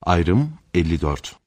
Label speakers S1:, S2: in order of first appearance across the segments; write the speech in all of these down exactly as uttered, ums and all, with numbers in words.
S1: Ayrım elli dört.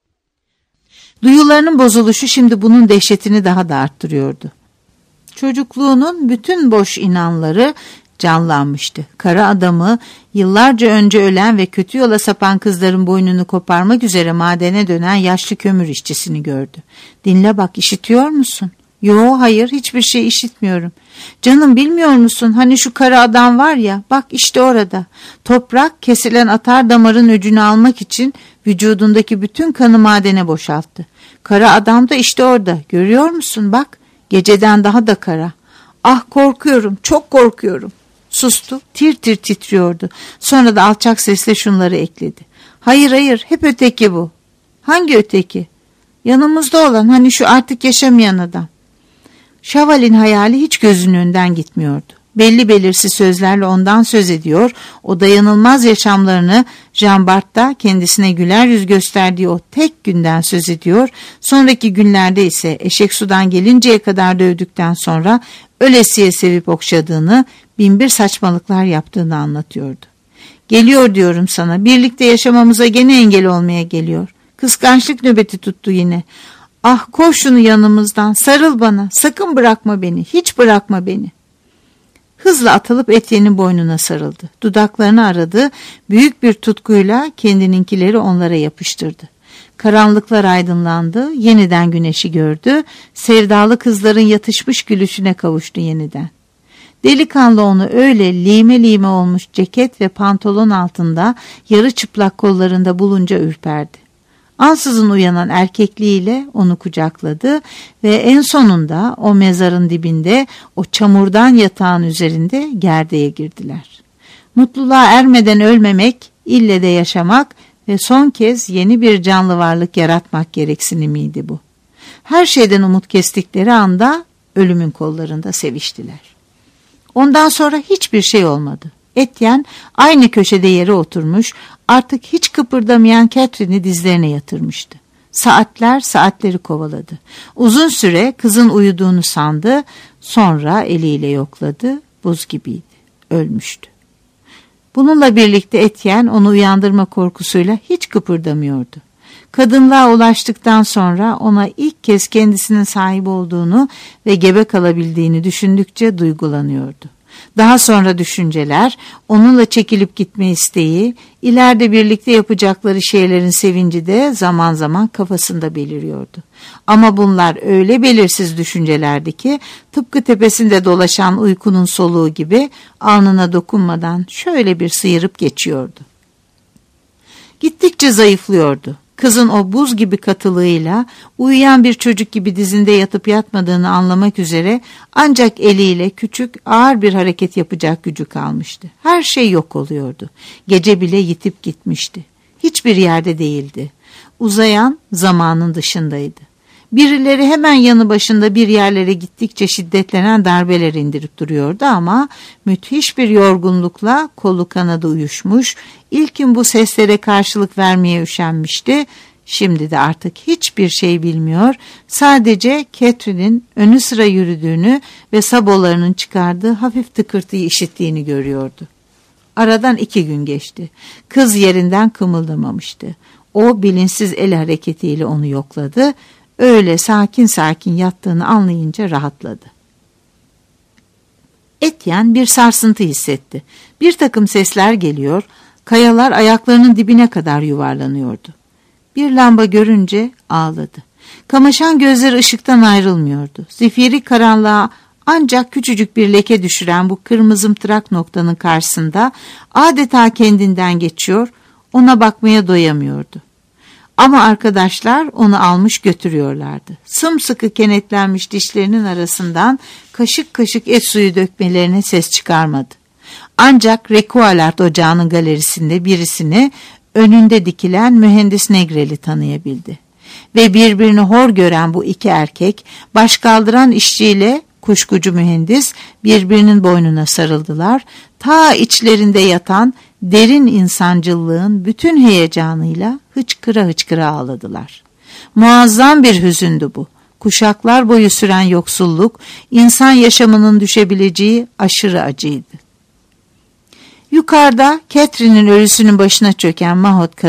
S2: Duyularının bozuluşu şimdi bunun dehşetini daha da arttırıyordu. Çocukluğunun bütün boş inanları canlanmıştı. Kara adamı, yıllarca önce ölen ve kötü yola sapan kızların boynunu koparmak üzere madene dönen yaşlı kömür işçisini gördü. Dinle bak, işitiyor musun? Yo, hayır, hiçbir şey işitmiyorum. Canım, bilmiyor musun? Hani şu kara adam var ya, bak işte orada. Toprak kesilen atar damarın öcünü almak için vücudundaki bütün kanı madene boşalttı. Kara adam da işte orada. Görüyor musun? Bak, geceden daha da kara. Ah, korkuyorum, çok korkuyorum. Sustu, tir tir titriyordu. Sonra da alçak sesle şunları ekledi. Hayır hayır, hep öteki bu. Hangi öteki? Yanımızda olan, hani şu artık yaşamayan adam. Şaval'in hayali hiç gözünün önünden gitmiyordu. Belli belirsiz sözlerle ondan söz ediyor, o dayanılmaz yaşamlarını Jean Bart'ta kendisine güler yüz gösterdiği o tek günden söz ediyor, sonraki günlerde ise eşek sudan gelinceye kadar dövdükten sonra ölesiye sevip okşadığını, binbir saçmalıklar yaptığını anlatıyordu. Geliyor diyorum sana, birlikte yaşamamıza gene engel olmaya geliyor. Kıskançlık nöbeti tuttu yine. Ah, koş şunu yanımızdan, sarıl bana, sakın bırakma beni, hiç bırakma beni. Hızla atılıp Etienne'in boynuna sarıldı. Dudaklarını aradı, büyük bir tutkuyla kendininkileri onlara yapıştırdı. Karanlıklar aydınlandı, yeniden güneşi gördü, sevdalı kızların yatışmış gülüşüne kavuştu yeniden. Delikanlı onu öyle lime lime olmuş ceket ve pantolon altında yarı çıplak kollarında bulunca ürperdi. Ansızın uyanan erkekliğiyle onu kucakladı ve en sonunda o mezarın dibinde, o çamurdan yatağın üzerinde gerdeğe girdiler. Mutluluğa ermeden ölmemek, ille de yaşamak ve son kez yeni bir canlı varlık yaratmak gereksinimiydi bu. Her şeyden umut kestikleri anda ölümün kollarında seviştiler. Ondan sonra hiçbir şey olmadı. Etienne aynı köşede yere oturmuş, artık hiç kıpırdamayan Catherine'i dizlerine yatırmıştı. Saatler saatleri kovaladı. Uzun süre kızın uyuduğunu sandı, sonra eliyle yokladı, buz gibiydi, ölmüştü. Bununla birlikte Etienne onu uyandırma korkusuyla hiç kıpırdamıyordu. Kadınlığa ulaştıktan sonra ona ilk kez kendisinin sahip olduğunu ve gebe kalabildiğini düşündükçe duygulanıyordu. Daha sonra düşünceler, onunla çekilip gitme isteği, ileride birlikte yapacakları şeylerin sevinci de zaman zaman kafasında beliriyordu. Ama bunlar öyle belirsiz düşüncelerdi ki, tıpkı tepesinde dolaşan uykunun soluğu gibi alnına dokunmadan şöyle bir sıyırıp geçiyordu. Gittikçe zayıflıyordu. Kızın o buz gibi katılığıyla uyuyan bir çocuk gibi dizinde yatıp yatmadığını anlamak üzere ancak eliyle küçük, ağır bir hareket yapacak gücü kalmıştı. Her şey yok oluyordu. Gece bile yitip gitmişti. Hiçbir yerde değildi. Uzayan zamanın dışındaydı. Birileri hemen yanı başında bir yerlere gittikçe şiddetlenen darbeler indirip duruyordu ama müthiş bir yorgunlukla kolu kanadı uyuşmuş, ilkin bu seslere karşılık vermeye üşenmişti. Şimdi de artık hiçbir şey bilmiyor, sadece Catherine'in önü sıra yürüdüğünü ve sabolarının çıkardığı hafif tıkırtıyı işittiğini görüyordu. Aradan iki gün geçti. Kız yerinden kımıldamamıştı. O bilinçsiz el hareketiyle onu yokladı. Öyle sakin sakin yattığını anlayınca rahatladı. Etienne bir sarsıntı hissetti. Bir takım sesler geliyor, kayalar ayaklarının dibine kadar yuvarlanıyordu. Bir lamba görünce ağladı. Kamaşan gözleri ışıktan ayrılmıyordu. Zifiri karanlığa ancak küçücük bir leke düşüren bu kırmızımtırak noktanın karşısında adeta kendinden geçiyor, ona bakmaya doyamıyordu. Ama arkadaşlar onu almış götürüyorlardı. Sımsıkı kenetlenmiş dişlerinin arasından kaşık kaşık et suyu dökmelerine ses çıkarmadı. Ancak Recollart ocağının galerisinde birisini önünde dikilen mühendis Negrel'i tanıyabildi. Ve birbirini hor gören bu iki erkek baş kaldıran işçiyle kuşkucu mühendis birbirinin boynuna sarıldılar. Ta içlerinde yatan derin insancıllığın bütün heyecanıyla hıçkıra hıçkıra ağladılar. Muazzam bir hüzündü bu. Kuşaklar boyu süren yoksulluk, insan yaşamının düşebileceği aşırı acıydı. Yukarıda Catherine'in ölüsünün başına çöken mahot kadın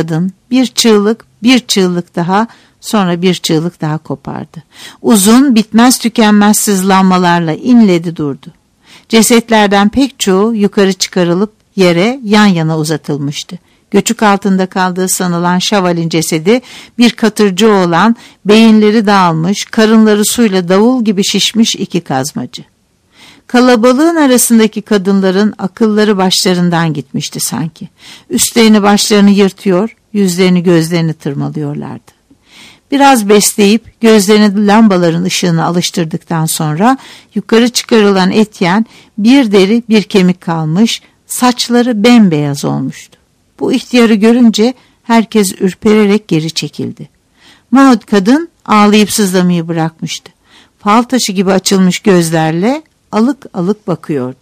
S2: Bir çığlık, bir çığlık daha, sonra bir çığlık daha kopardı. Uzun, bitmez tükenmez sızlanmalarla inledi durdu. Cesetlerden pek çoğu yukarı çıkarılıp yere yan yana uzatılmıştı. Göçük altında kaldığı sanılan Şaval'in cesedi bir katırcı olan, beyinleri dağılmış, karınları suyla davul gibi şişmiş iki kazmacı. Kalabalığın arasındaki kadınların akılları başlarından gitmişti sanki. Üstlerini başlarını yırtıyor, yüzlerini gözlerini tırmalıyorlardı. Biraz besleyip gözlerini lambaların ışığına alıştırdıktan sonra yukarı çıkarılan Etienne bir deri bir kemik kalmış, saçları bembeyaz olmuştu. Bu ihtiyarı görünce herkes ürpererek geri çekildi. Maud kadın ağlayıp sızlamayı bırakmıştı. Fal taşı gibi açılmış gözlerle alık alık bakıyordu.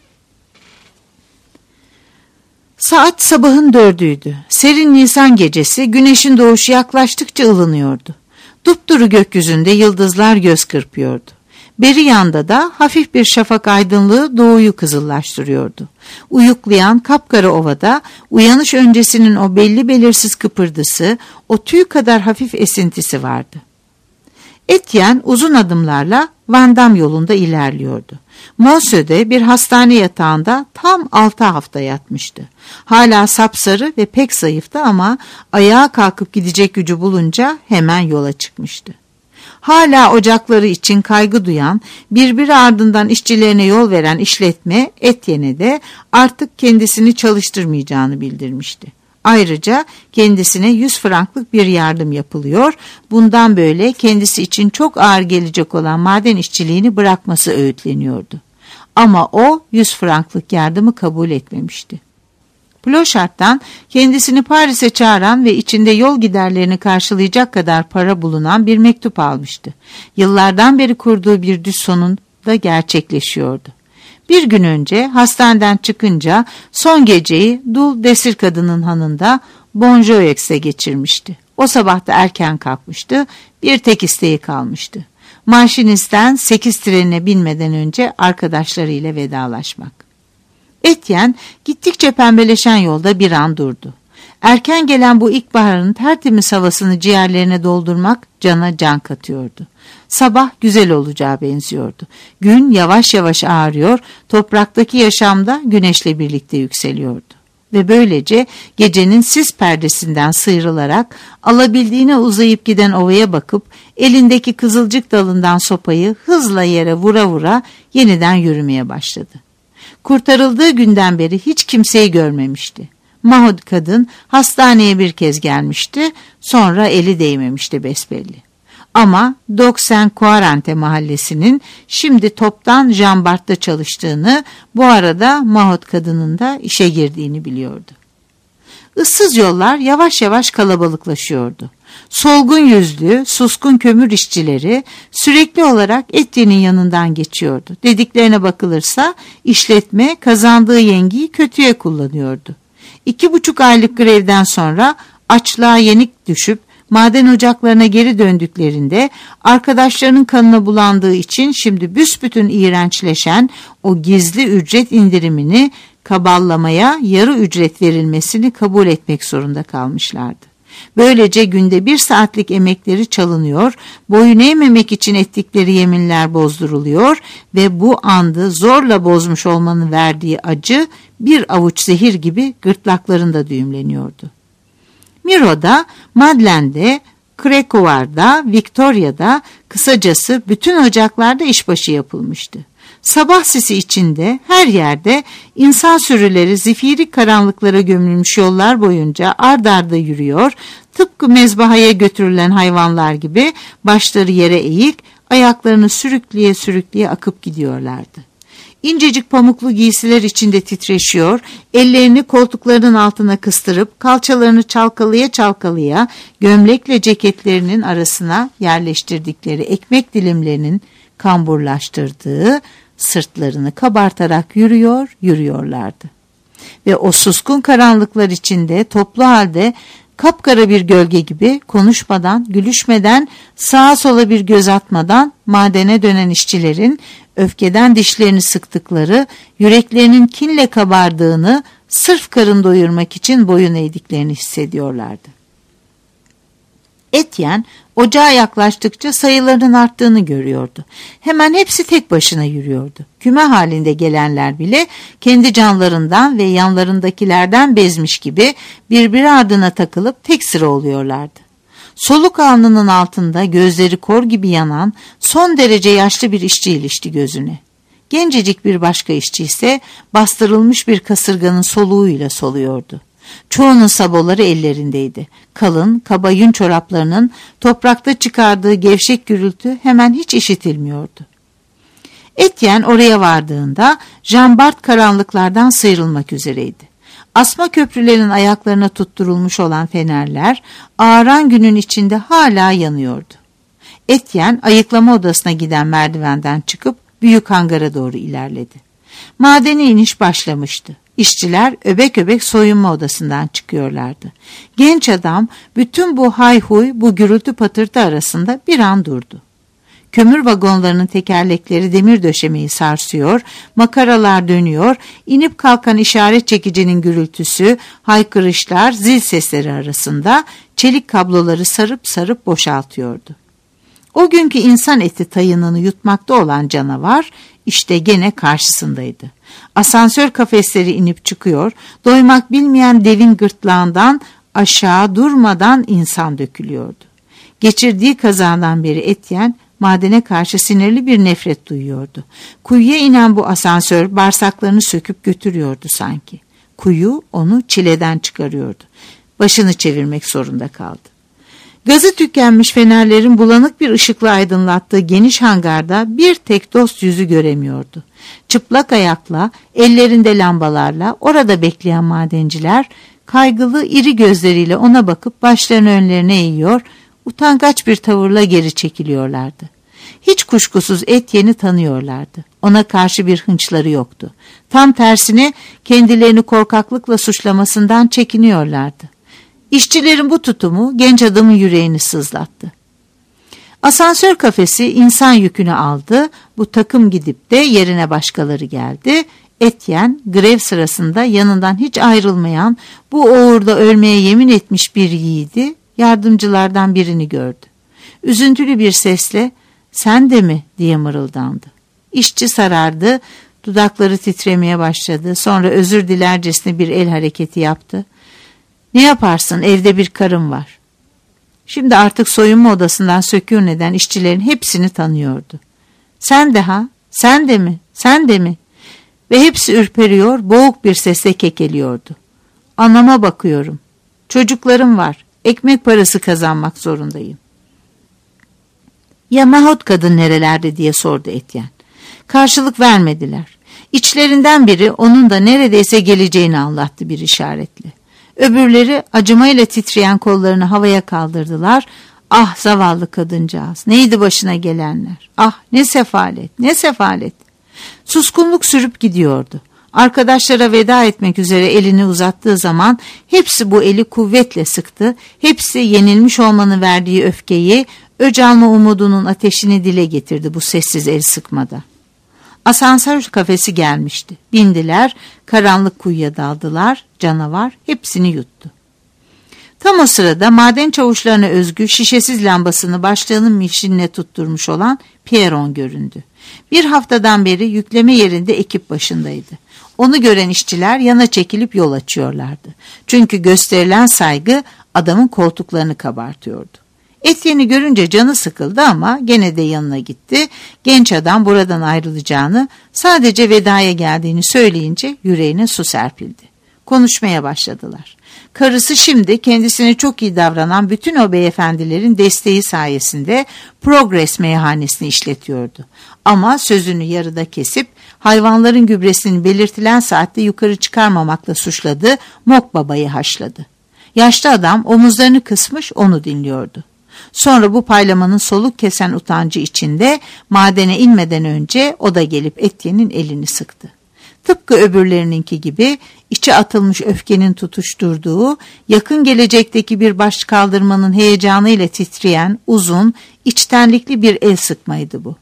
S2: Saat sabahın dördüydü. Serin Nisan gecesi güneşin doğuşu yaklaştıkça ılınıyordu. Dupduru gökyüzünde yıldızlar göz kırpıyordu. Beri yanda da hafif bir şafak aydınlığı doğuyu kızıllaştırıyordu. Uyuklayan kapkara ovada uyanış öncesinin o belli belirsiz kıpırdısı, o tüy kadar hafif esintisi vardı. Etienne uzun adımlarla Vandam yolunda ilerliyordu. Monsieur'de bir hastane yatağında tam altı hafta yatmıştı. Hala sapsarı ve pek zayıftı ama ayağa kalkıp gidecek gücü bulunca hemen yola çıkmıştı. Hala ocakları için kaygı duyan, birbiri ardından işçilerine yol veren işletme Etienne'e de artık kendisini çalıştırmayacağını bildirmişti. Ayrıca kendisine yüz franklık bir yardım yapılıyor, bundan böyle kendisi için çok ağır gelecek olan maden işçiliğini bırakması öğütleniyordu. Ama o yüz franklık yardımı kabul etmemişti. Ploşart'tan kendisini Paris'e çağıran ve içinde yol giderlerini karşılayacak kadar para bulunan bir mektup almıştı. Yıllardan beri kurduğu bir düz sonunda gerçekleşiyordu. Bir gün önce hastaneden çıkınca son geceyi Dul Desir kadının hanında Bonjoyex'e geçirmişti. O sabah da erken kalkmıştı, bir tek isteği kalmıştı. Maşinisten sekiz trenine binmeden önce arkadaşlarıyla vedalaşmak. Etienne gittikçe pembeleşen yolda bir an durdu. Erken gelen bu ilkbaharın tertemiz havasını ciğerlerine doldurmak cana can katıyordu. Sabah güzel olacağı benziyordu. Gün yavaş yavaş ağarıyor, topraktaki yaşamda güneşle birlikte yükseliyordu. Ve böylece gecenin sis perdesinden sıyrılarak alabildiğine uzayıp giden ovaya bakıp elindeki kızılcık dalından sopayı hızla yere vura vura yeniden yürümeye başladı. Kurtarıldığı günden beri hiç kimseyi görmemişti. Maud kadın hastaneye bir kez gelmişti, sonra eli değmemişti besbelli. Ama doksan Quarante mahallesinin şimdi toptan Jambart'ta çalıştığını, bu arada Maud kadının da işe girdiğini biliyordu. Issız yollar yavaş yavaş kalabalıklaşıyordu. Solgun yüzlü, suskun kömür işçileri sürekli olarak Etienne'in yanından geçiyordu. Dediklerine bakılırsa işletme kazandığı yengiyi kötüye kullanıyordu. İki buçuk aylık grevden sonra açlığa yenik düşüp maden ocaklarına geri döndüklerinde arkadaşlarının kanına bulandığı için şimdi büsbütün iğrençleşen o gizli ücret indirimini kaballamaya yarı ücret verilmesini kabul etmek zorunda kalmışlardı. Böylece günde bir saatlik emekleri çalınıyor, boyun eğmemek için ettikleri yeminler bozduruluyor ve bu andı zorla bozmuş olmanın verdiği acı bir avuç zehir gibi gırtlaklarında düğümleniyordu. Miro'da, Madelene'de, Crèvecoeur'da, Victoria'da, kısacası bütün ocaklarda işbaşı yapılmıştı. Sabah sisi içinde her yerde insan sürüleri zifiri karanlıklara gömülmüş yollar boyunca ard arda yürüyor, tıpkı mezbahaya götürülen hayvanlar gibi başları yere eğik, ayaklarını sürükleye sürükleye akıp gidiyorlardı. İncecik pamuklu giysiler içinde titreşiyor, ellerini koltuklarının altına kıstırıp kalçalarını çalkalaya çalkalaya gömlekle ceketlerinin arasına yerleştirdikleri ekmek dilimlerinin kamburlaştırdığı sırtlarını kabartarak yürüyor, yürüyorlardı. Ve o suskun karanlıklar içinde toplu halde kapkara bir gölge gibi konuşmadan, gülüşmeden, sağa sola bir göz atmadan madene dönen işçilerin öfkeden dişlerini sıktıkları, yüreklerinin kinle kabardığını, sırf karın doyurmak için boyun eğdiklerini hissediyorlardı. Etienne ocağa yaklaştıkça sayılarının arttığını görüyordu. Hemen hepsi tek başına yürüyordu. Küme halinde gelenler bile kendi canlarından ve yanlarındakilerden bezmiş gibi birbiri ardına takılıp tek sıra oluyorlardı. Soluk alnının altında gözleri kor gibi yanan son derece yaşlı bir işçi ilişti gözüne. Gencecik bir başka işçi ise bastırılmış bir kasırganın soluğuyla soluyordu. Çoğunun saboları ellerindeydi. Kalın, kaba yün çoraplarının toprakta çıkardığı gevşek gürültü hemen hiç işitilmiyordu. Etienne oraya vardığında Jean Bart karanlıklardan sıyrılmak üzereydi. Asma köprülerin ayaklarına tutturulmuş olan fenerler ağaran günün içinde hala yanıyordu. Etienne ayıklama odasına giden merdivenden çıkıp büyük hangara doğru ilerledi. Madene iniş başlamıştı. İşçiler öbek öbek soyunma odasından çıkıyorlardı. Genç adam bütün bu hayhuy, bu gürültü patırtı arasında bir an durdu. Kömür vagonlarının tekerlekleri demir döşemeyi sarsıyor, makaralar dönüyor, inip kalkan işaret çekicinin gürültüsü, haykırışlar, zil sesleri arasında çelik kabloları sarıp sarıp boşaltıyordu. O günkü insan eti tayınını yutmakta olan canavar işte gene karşısındaydı. Asansör kafesleri inip çıkıyor, doymak bilmeyen devin gırtlağından aşağı durmadan insan dökülüyordu. Geçirdiği kazadan beri Etienne madene karşı sinirli bir nefret duyuyordu. Kuyuya inen bu asansör bağırsaklarını söküp götürüyordu sanki. Kuyu onu çileden çıkarıyordu. Başını çevirmek zorunda kaldı. Gazı tükenmiş fenerlerin bulanık bir ışıkla aydınlattığı geniş hangarda bir tek dost yüzü göremiyordu. Çıplak ayakla, ellerinde lambalarla orada bekleyen madenciler kaygılı iri gözleriyle ona bakıp başlarını önlerine eğiyor, utangaç bir tavırla geri çekiliyorlardı. Hiç kuşkusuz Etienne'i tanıyorlardı. Ona karşı bir hınçları yoktu. Tam tersine kendilerini korkaklıkla suçlamasından çekiniyorlardı. İşçilerin bu tutumu genç adamın yüreğini sızlattı. Asansör kafesi insan yükünü aldı. Bu takım gidip de yerine başkaları geldi. Etienne grev sırasında yanından hiç ayrılmayan, bu uğurda ölmeye yemin etmiş bir yiğidi, yardımcılardan birini gördü. Üzüntülü bir sesle "Sen de mi?" diye mırıldandı. İşçi sarardı, dudakları titremeye başladı. Sonra özür dilercesine bir el hareketi yaptı. "Ne yaparsın, evde bir karım var." Şimdi artık soyunma odasından sökûn eden işçilerin hepsini tanıyordu. "Sen de ha, sen de mi, sen de mi?" Ve hepsi ürperiyor, boğuk bir sesle kekeliyordu. "Anama bakıyorum. Çocuklarım var. Ekmek parası kazanmak zorundayım." "Ya Mahot kadın nerelerde?" diye sordu Etienne. Karşılık vermediler. İçlerinden biri onun da neredeyse geleceğini anlattı bir işaretle. Öbürleri acımayla titreyen kollarını havaya kaldırdılar. Ah zavallı kadıncağız, neydi başına gelenler? Ah ne sefalet, ne sefalet. Suskunluk sürüp gidiyordu. Arkadaşlara veda etmek üzere elini uzattığı zaman hepsi bu eli kuvvetle sıktı. Hepsi yenilmiş olmanın verdiği öfkeyi, öc alma umudunun ateşini dile getirdi bu sessiz el sıkmada. Asansör kafesi gelmişti. Bindiler, karanlık kuyuya daldılar, canavar hepsini yuttu. Tam o sırada maden çavuşlarına özgü şişesiz lambasını başlığının mişinine tutturmuş olan Pierron göründü. Bir haftadan beri yükleme yerinde ekip başındaydı. Onu gören işçiler yana çekilip yol açıyorlardı. Çünkü gösterilen saygı adamın koltuklarını kabartıyordu. Etienne'i görünce canı sıkıldı ama gene de yanına gitti. Genç adam buradan ayrılacağını, sadece vedaya geldiğini söyleyince yüreğine su serpildi. Konuşmaya başladılar. Karısı şimdi kendisine çok iyi davranan bütün o beyefendilerin desteği sayesinde Progress meyhanesini işletiyordu. Ama sözünü yarıda kesip hayvanların gübresini belirtilen saatte yukarı çıkarmamakla suçladı, Mok Baba'yı haşladı. Yaşlı adam omuzlarını kısmış onu dinliyordu. Sonra bu paylamanın soluk kesen utancı içinde madene inmeden önce o da gelip Etienne'in elini sıktı. Tıpkı öbürlerininki gibi içe atılmış öfkenin tutuşturduğu, yakın gelecekteki bir baş kaldırmanın heyecanıyla titreyen, uzun, içtenlikli bir el sıkmaydı bu.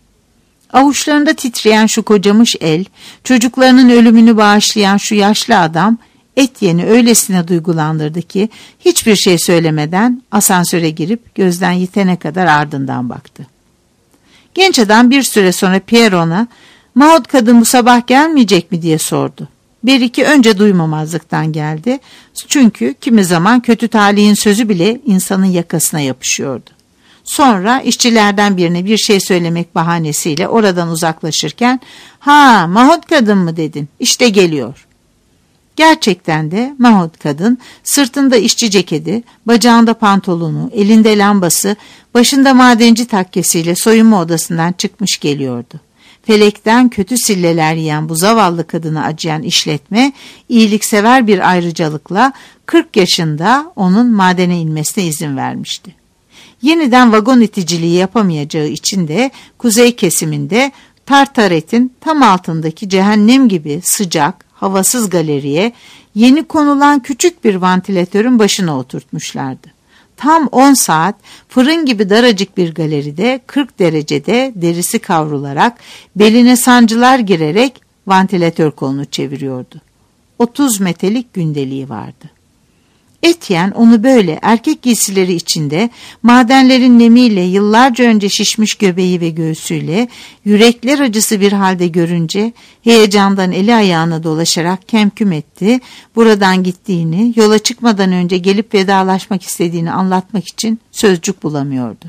S2: Avuçlarında titreyen şu kocamış el, çocuklarının ölümünü bağışlayan şu yaşlı adam, Etienne'i öylesine duygulandırdı ki hiçbir şey söylemeden asansöre girip gözden yitene kadar ardından baktı. Genç adam bir süre sonra Pierron'a "Maud kadın bu sabah gelmeyecek mi?" diye sordu. Bir iki önce duymamazlıktan geldi. Çünkü kimi zaman kötü talihin sözü bile insanın yakasına yapışıyordu. Sonra işçilerden birine bir şey söylemek bahanesiyle oradan uzaklaşırken "Ha, Maud kadın mı dedin? İşte geliyor." Gerçekten de Maud kadın sırtında işçi ceketi, bacağında pantolonu, elinde lambası, başında madenci takkesiyle soyunma odasından çıkmış geliyordu. Felekten kötü silleler yiyen bu zavallı kadına acıyan işletme, iyiliksever bir ayrıcalıkla kırk yaşında onun madene inmesine izin vermişti. Yeniden vagon iticiliği yapamayacağı için de kuzey kesiminde Tartaret'in tam altındaki cehennem gibi sıcak, havasız galeriye yeni konulan küçük bir vantilatörün başına oturtmuşlardı. Tam on saat fırın gibi daracık bir galeride kırk derecede derisi kavrularak beline sancılar girerek vantilatör kolunu çeviriyordu. otuz metrelik gündeliği vardı. Etienne onu böyle erkek giysileri içinde madenlerin nemiyle yıllarca önce şişmiş göbeği ve göğsüyle yürekler acısı bir halde görünce heyecandan eli ayağına dolaşarak kemküm etti. Buradan gittiğini, yola çıkmadan önce gelip vedalaşmak istediğini anlatmak için sözcük bulamıyordu.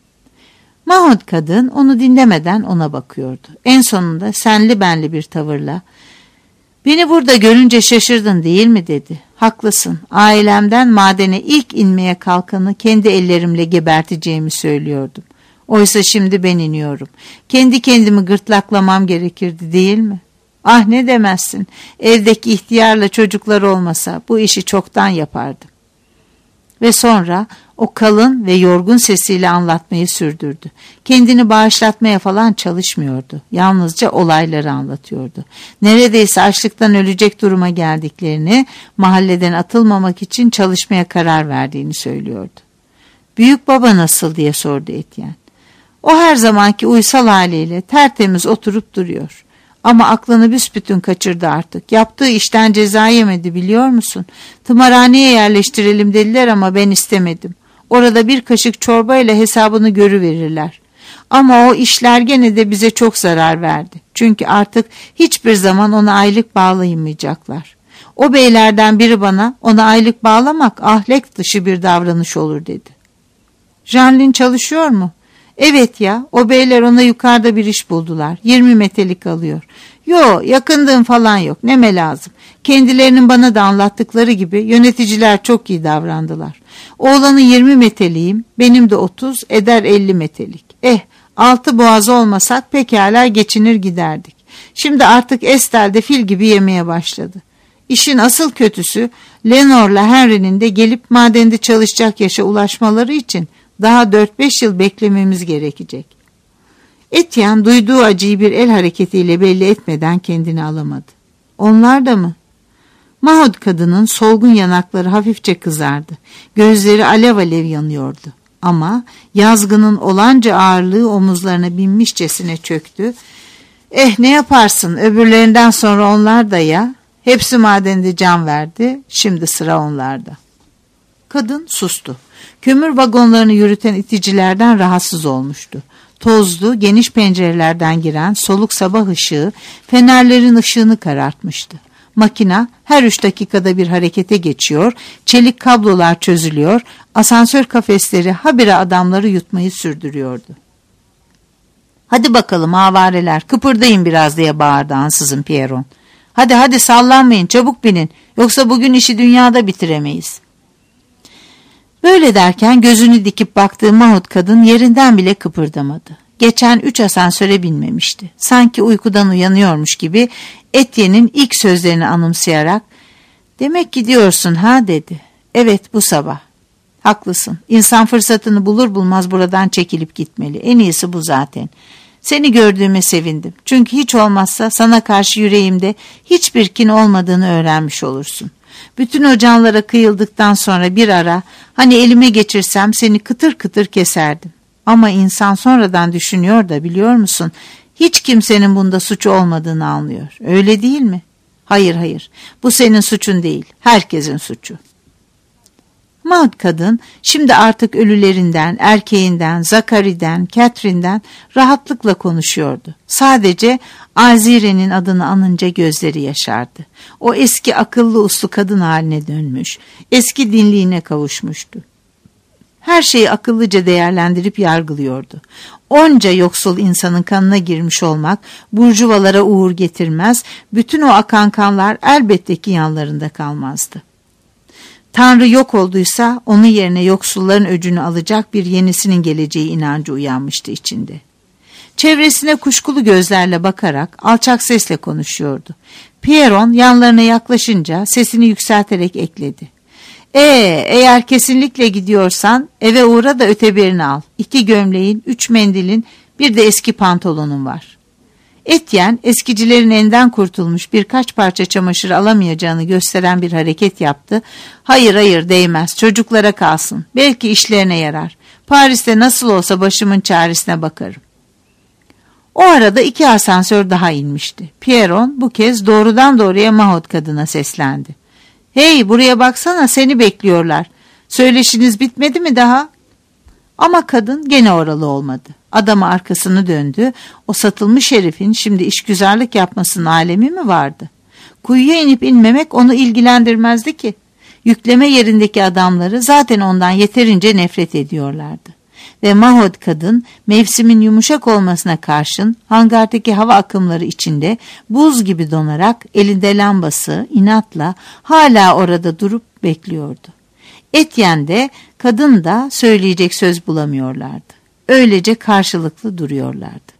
S2: Maud kadın onu dinlemeden ona bakıyordu. En sonunda senli benli bir tavırla "Beni burada görünce şaşırdın değil mi?" dedi. "Haklısın. Ailemden madene ilk inmeye kalkanı kendi ellerimle geberteceğimi söylüyordum. Oysa şimdi ben iniyorum. Kendi kendimi gırtlaklamam gerekirdi değil mi? Ah ne demezsin. Evdeki ihtiyarla çocuklar olmasa bu işi çoktan yapardım." Ve sonra o kalın ve yorgun sesiyle anlatmayı sürdürdü. Kendini bağışlatmaya falan çalışmıyordu. Yalnızca olayları anlatıyordu. Neredeyse açlıktan ölecek duruma geldiklerini, mahalleden atılmamak için çalışmaya karar verdiğini söylüyordu. "Büyük baba nasıl?" diye sordu Etienne. "O her zamanki uysal haliyle tertemiz oturup duruyor. Ama aklını büsbütün kaçırdı artık. Yaptığı işten ceza yemedi biliyor musun? Tımarhaneye yerleştirelim dediler ama ben istemedim. Orada bir kaşık çorbayla hesabını görüverirler. Ama o işler gene de bize çok zarar verdi. Çünkü artık hiçbir zaman ona aylık bağlayamayacaklar. O beylerden biri bana ona aylık bağlamak ahlak dışı bir davranış olur dedi." "Jeanlin çalışıyor mu?" "Evet ya, o beyler ona yukarıda bir iş buldular. yirmi metrelik alıyor." "Yo, yakındığım falan yok. Neme lazım. Kendilerinin bana da anlattıkları gibi yöneticiler çok iyi davrandılar. Oğlanın yirmi metreliyim, benim de otuz, eder elli metrelik. Eh, altı boğaz olmasak pekala geçinir giderdik. Şimdi artık Estel'de fil gibi yemeye başladı. İşin asıl kötüsü Leonor'la Henry'nin de gelip madende çalışacak yaşa ulaşmaları için daha dört beş yıl beklememiz gerekecek." Etienne duyduğu acıyı bir el hareketiyle belli etmeden kendini alamadı. "Onlar da mı?" Maud kadının solgun yanakları hafifçe kızardı. Gözleri alev alev yanıyordu. Ama yazgının olanca ağırlığı omuzlarına binmişçesine çöktü. "Eh ne yaparsın, öbürlerinden sonra onlar da ya. Hepsi madende can verdi, şimdi sıra onlarda." Kadın sustu. Kömür vagonlarını yürüten iticilerden rahatsız olmuştu. Tozlu, geniş pencerelerden giren soluk sabah ışığı fenerlerin ışığını karartmıştı. Makina her üç dakikada bir harekete geçiyor, çelik kablolar çözülüyor, asansör kafesleri habire adamları yutmayı sürdürüyordu. "Hadi bakalım avareler, kıpırdayın biraz," diye bağırdı ansızın Pierron. "Hadi hadi sallanmayın, çabuk binin, yoksa bugün işi dünyada bitiremeyiz." Böyle derken gözünü dikip baktığı Maud kadın yerinden bile kıpırdamadı. Geçen üç asansöre binmemişti. Sanki uykudan uyanıyormuş gibi Etienne'in ilk sözlerini anımsayarak "Demek gidiyorsun ha?" dedi. "Evet, bu sabah." "Haklısın. İnsan fırsatını bulur bulmaz buradan çekilip gitmeli. En iyisi bu zaten. Seni gördüğüme sevindim. Çünkü hiç olmazsa sana karşı yüreğimde hiçbir kin olmadığını öğrenmiş olursun. Bütün o canlara kıyıldıktan sonra bir ara hani elime geçirsem seni kıtır kıtır keserdim. Ama insan sonradan düşünüyor da biliyor musun? Hiç kimsenin bunda suçu olmadığını anlıyor. Öyle değil mi? Hayır hayır, bu senin suçun değil, herkesin suçu. Maud kadın şimdi artık ölülerinden, erkeğinden, Zakari'den, Catherine'den rahatlıkla konuşuyordu. Sadece Azire'nin adını anınca gözleri yaşardı. O eski akıllı uslu kadın haline dönmüş, eski dinliğine kavuşmuştu. Her şeyi akıllıca değerlendirip yargılıyordu. Onca yoksul insanın kanına girmiş olmak burjuvalara uğur getirmez, bütün o akan kanlar elbette ki yanlarında kalmazdı. Tanrı yok olduysa onun yerine yoksulların öcünü alacak bir yenisinin geleceği inancı uyanmıştı içinde. Çevresine kuşkulu gözlerle bakarak alçak sesle konuşuyordu. Pierron yanlarına yaklaşınca sesini yükselterek ekledi. Ee, eğer kesinlikle gidiyorsan eve uğra da ötebirini al. İki gömleğin, üç mendilin, bir de eski pantolonun var. Etienne eskicilerin elinden kurtulmuş birkaç parça çamaşır alamayacağını gösteren bir hareket yaptı. Hayır hayır değmez, çocuklara kalsın. Belki işlerine yarar. Paris'te nasıl olsa başımın çaresine bakarım. O arada iki asansör daha inmişti. Pierron bu kez doğrudan doğruya Maud kadına seslendi. Hey, buraya baksana, seni bekliyorlar. Söyleşiniz bitmedi mi daha? Ama kadın gene oralı olmadı. Adama arkasını döndü. O satılmış herifin şimdi işgüzarlık yapmasının alemi mi vardı? Kuyuya inip inmemek onu ilgilendirmezdi ki. Yükleme yerindeki adamları zaten ondan yeterince nefret ediyorlardı. Ve Maud kadın mevsimin yumuşak olmasına karşın hangardaki hava akımları içinde buz gibi donarak elinde lambası inatla hala orada durup bekliyordu. Etienne de kadın da söyleyecek söz bulamıyorlardı. Öylece karşılıklı duruyorlardı.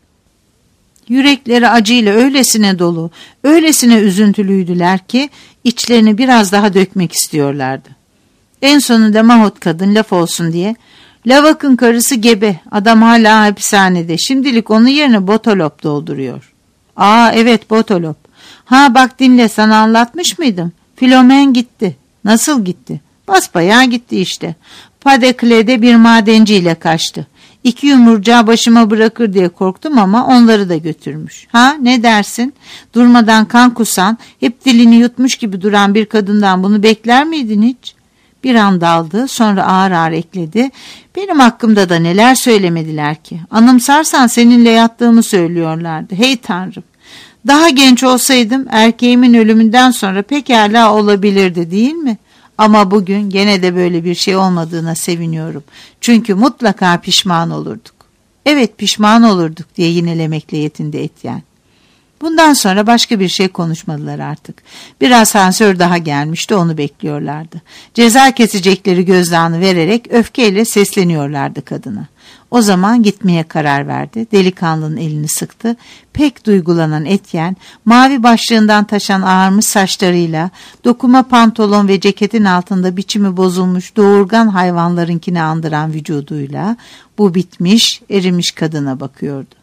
S2: Yürekleri acıyla öylesine dolu, öylesine üzüntülüydüler ki içlerini biraz daha dökmek istiyorlardı. En sonunda Maud kadın laf olsun diye, "Lavak'ın karısı gebe, adam hala hapishanede, şimdilik onun yerine Botolop dolduruyor." "Aa evet, Botolop. Ha bak dinle, sana anlatmış mıydım? Filomen gitti." "Nasıl gitti?" "Basbayağı gitti işte. Padekle'de bir madenciyle kaçtı. İki yumurcağı başıma bırakır diye korktum ama onları da götürmüş." "Ha ne dersin? Durmadan kan kusan, hep dilini yutmuş gibi duran bir kadından bunu bekler miydin hiç?" Bir an daldı, sonra ağır ağır ekledi. "Benim hakkımda da neler söylemediler ki. Anımsarsan seninle yattığımı söylüyorlardı. Hey Tanrım. Daha genç olsaydım erkeğimin ölümünden sonra pekala olabilirdi değil mi? Ama bugün gene de böyle bir şey olmadığına seviniyorum. Çünkü mutlaka pişman olurduk." "Evet, pişman olurduk," diye yinelemekle yetindi Etienne. Bundan sonra başka bir şey konuşmadılar artık. Bir asansör daha gelmişti, onu bekliyorlardı. Ceza kesecekleri gözdağını vererek öfkeyle sesleniyorlardı kadına. O zaman gitmeye karar verdi. Delikanlının elini sıktı. Pek duygulanan Etienne, mavi başlığından taşan ağarmış saçlarıyla, dokuma pantolon ve ceketin altında biçimi bozulmuş doğurgan hayvanlarınkini andıran vücuduyla bu bitmiş, erimiş kadına bakıyordu.